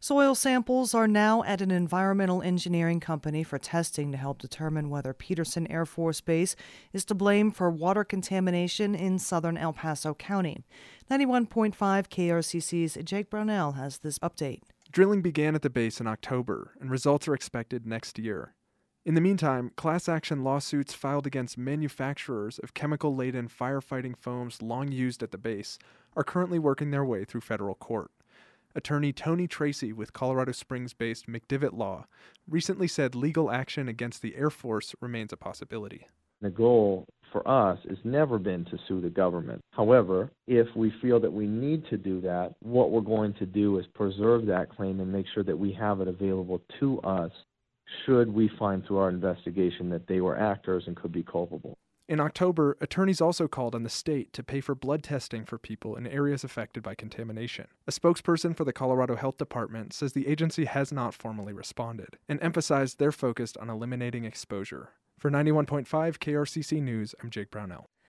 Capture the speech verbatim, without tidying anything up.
Soil samples are now at an environmental engineering company for testing to help determine whether Peterson Air Force Base is to blame for water contamination in southern El Paso County. ninety-one point five K R C C's Jake Brownell has this update. Drilling began at the base in October, and results are expected next year. In the meantime, class action lawsuits filed against manufacturers of chemical-laden firefighting foams long used at the base are currently working their way through federal court. Attorney Tony Tracy with Colorado Springs-based McDivitt Law recently said legal action against the Air Force remains a possibility. The goal for us has never been to sue the government. However, if we feel that we need to do that, what we're going to do is preserve that claim and make sure that we have it available to us should we find through our investigation that they were actors and could be culpable. In October, attorneys also called on the state to pay for blood testing for people in areas affected by contamination. A spokesperson for the Colorado Health Department says the agency has not formally responded and emphasized they're focused on eliminating exposure. For ninety-one point five K R C C News, I'm Jake Brownell.